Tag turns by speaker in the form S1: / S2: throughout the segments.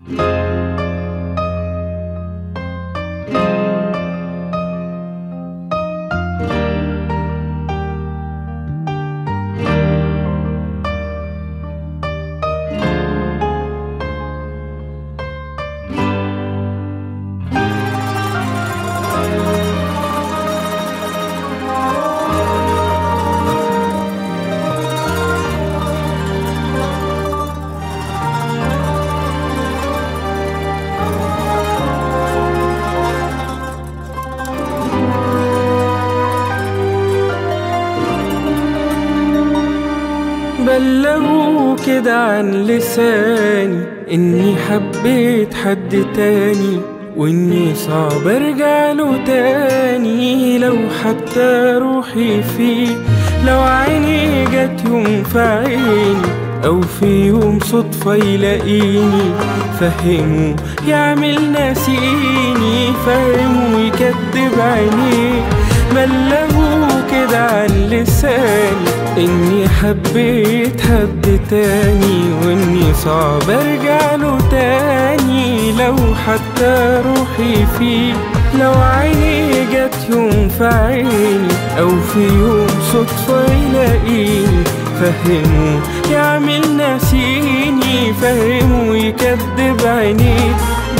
S1: بلغوا كده عن لساني إني حبيت حد تاني، وإني صعب أرجع له تاني لو حتى روحي فيه. لو عيني جت يوم في عيني أو في يوم صدفة يلاقيني، فهموا يعمل ناسيني، فهموا يكدب عينيه. بلغوا كده عن لساني إني حبيت حد تاني، وإني صعب أرجع له تاني لو حتى روحي فيه. لو عيني جت يوم في عيني أو في يوم صدفة يلاقيني، فهموا يعمل ناسيني، فهموا يكدب عينيه.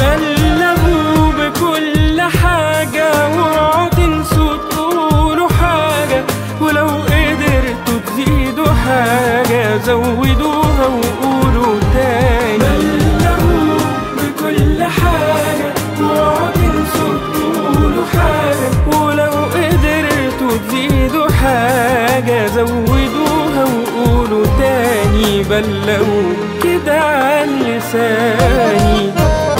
S1: بلغوا بكل حاجة واوعوا تنسوا تقولوا حاجة، ولو قدرتوا تزيدوا حاجة زودوها وقولوا تاني. بلغوا بكل حاجة واوعوا تنسوا تقولوا حاجة، ولو قدرتوا تزيدوا حاجة زودوها وقولوا تاني. بلغوا كده عن لساني.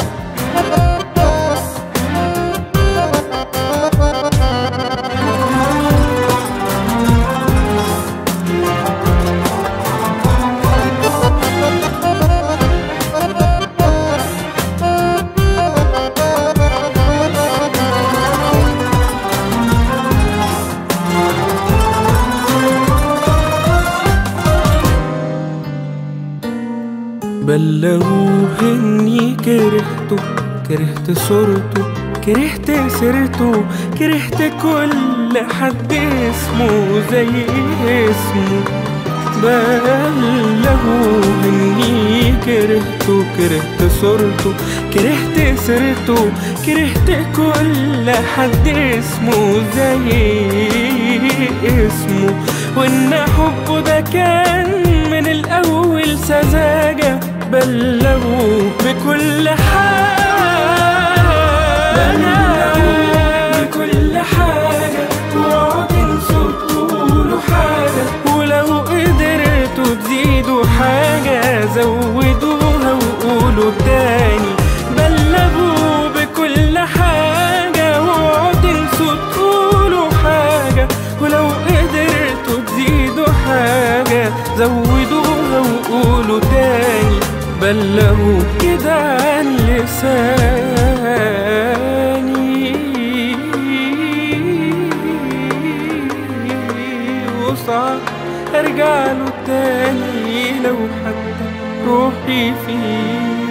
S1: بلغوه إني كرهته، كرهت صورته، كرهت سيرته، كرهت كل حد اسمه زي اسمه. بلغوه إني كرهته، كرهت صورته، كرهت سيرته، كرهت كل حد اسمه زي اسمه. وإن حبه ده كان من الأول سذاجة. بلغوا بكل حاجة، بكل حاجة واوعوا تنسوا تقولوا حاجة، ولو قدرتوا تزيدوا حاجة زودوها وقولوا تاني. بلغوا بكل حاجة واوعوا تنسوا تقولوا حاجة، ولو قدرتوا تزيدوا حاجة زودوها وقولوا تاني. بلغوا كده عن لساني. وصعب أرجع له تاني لو حتى روحي فيه.